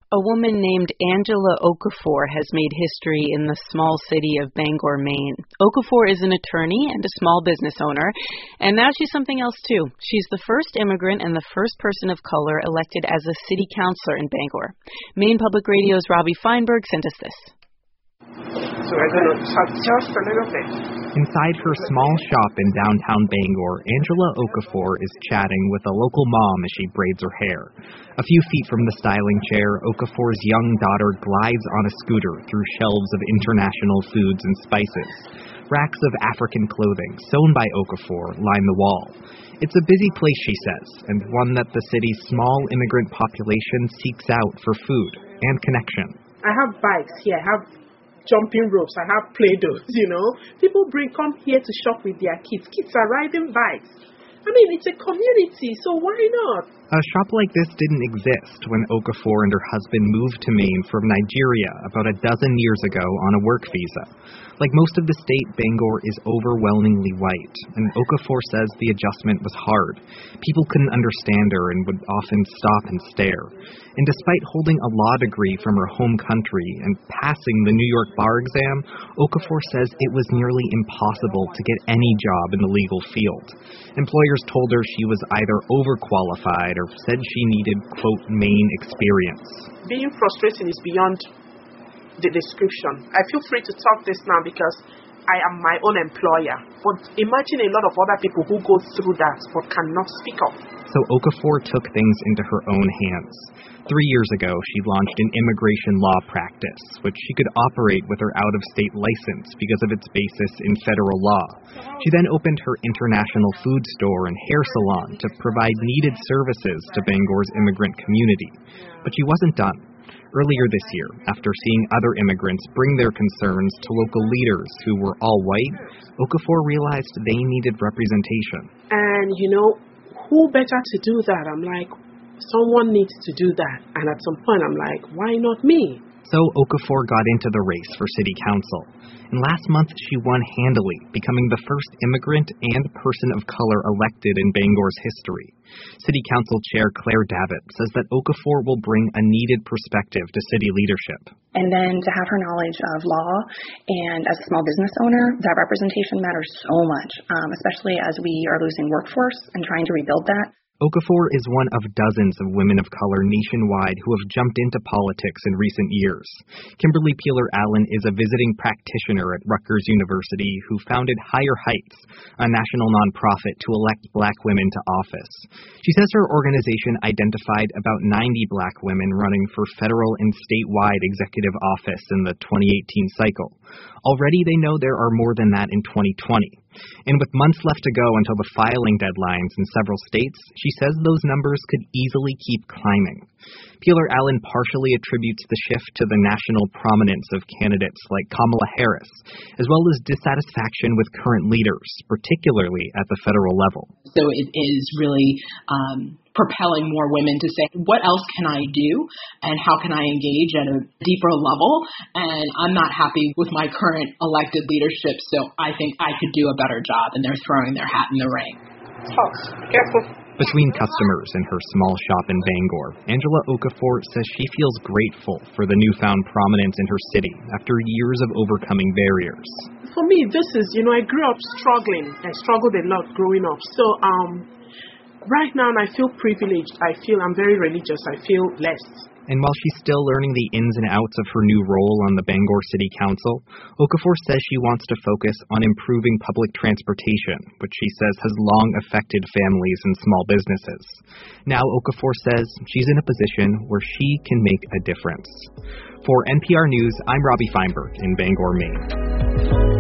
A woman named Angela Okafor has made history in the small city of Bangor, Maine. Okafor is an attorney and a small business owner, and now she's something else too. She's the first immigrant and the first person of color elected as a city councilor in Bangor. Maine Public Radio's Robbie Feinberg sent us this. So we're going to talk just a little bit. Inside her small shop in downtown Bangor, Angela Okafor is chatting with a local mom as she braids her hair. A few feet from the styling chair, Okafor's young daughter glides on a scooter through shelves of international foods and spices. Racks of African clothing, sewn by Okafor, line the wall. It's a busy place, she says, and one that the city's small immigrant population seeks out for food and connection. I have bikes here. I have jumping ropes. I have Play-Dohs, People come here to shop with their kids. Kids are riding bikes. I mean, it's a community, so why not? A shop like this didn't exist when Okafor and her husband moved to Maine from Nigeria about a dozen years ago on a work visa. Like most of the state, Bangor is overwhelmingly white, and Okafor says the adjustment was hard. People couldn't understand her and would often stop and stare. And despite holding a law degree from her home country and passing the New York bar exam, Okafor says it was nearly impossible to get any job in the legal field. Employers told her she was either overqualified or said she needed, quote, Maine experience. Being frustrating is beyond the description. I feel free to talk this now because I am my own employer. But imagine a lot of other people who go through that but cannot speak up. So Okafor took things into her own hands. 3 years ago, she launched an immigration law practice, which she could operate with her out-of-state license because of its basis in federal law. She then opened her international food store and hair salon to provide needed services to Bangor's immigrant community. But she wasn't done. Earlier this year, after seeing other immigrants bring their concerns to local leaders who were all white, Okafor realized they needed representation. And, who better to do that? I'm like, someone needs to do that. And at some point, I'm like, why not me? So Okafor got into the race for city council. And last month, she won handily, becoming the first immigrant and person of color elected in Bangor's history. City Council Chair Claire Davitt says that Okafor will bring a needed perspective to city leadership. And then to have her knowledge of law and as a small business owner, that representation matters so much, especially as we are losing workforce and trying to rebuild that. Okafor is one of dozens of women of color nationwide who have jumped into politics in recent years. Kimberly Peeler-Allen is a visiting practitioner at Rutgers University who founded Higher Heights, a national nonprofit to elect black women to office. She says her organization identified about 90 black women running for federal and statewide executive office in the 2018 cycle. Already they know there are more than that in 2020. And with months left to go until the filing deadlines in several states, she says those numbers could easily keep climbing. Peeler-Allen partially attributes the shift to the national prominence of candidates like Kamala Harris, as well as dissatisfaction with current leaders, particularly at the federal level. So it is really propelling more women to say, what else can I do and how can I engage at a deeper level? And I'm not happy with my current elected leadership, so I think I could do a better job, and they're throwing their hat in the ring. Careful. Between customers in her small shop in Bangor, Angela Okafor says she feels grateful for the newfound prominence in her city after years of overcoming barriers. For me, this is, I grew up struggling. I struggled a lot growing up. So, right now, I feel privileged. I feel I'm very religious. I feel blessed. And while she's still learning the ins and outs of her new role on the Bangor City Council, Okafor says she wants to focus on improving public transportation, which she says has long affected families and small businesses. Now Okafor says she's in a position where she can make a difference. For NPR News, I'm Robbie Feinberg in Bangor, Maine.